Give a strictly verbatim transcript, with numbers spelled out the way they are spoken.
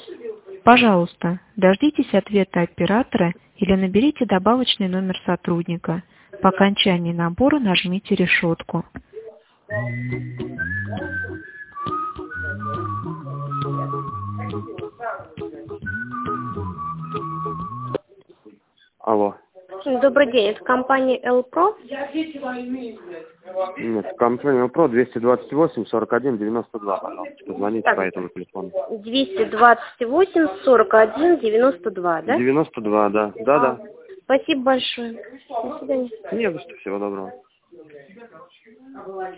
Пожалуйста, дождитесь ответа оператора или наберите добавочный номер сотрудника. По окончании набора нажмите решетку. Алло. Добрый день, это компания Элпро. Нет, компания Элпро двести двадцать восемь сорок один девяносто два, пожалуйста. Позвоните Так, по этому телефону. двести двадцать восемь сорок один девяносто два, да? девяносто два, да. Да, А, да. Спасибо большое. До свидания. Не за что, всего доброго.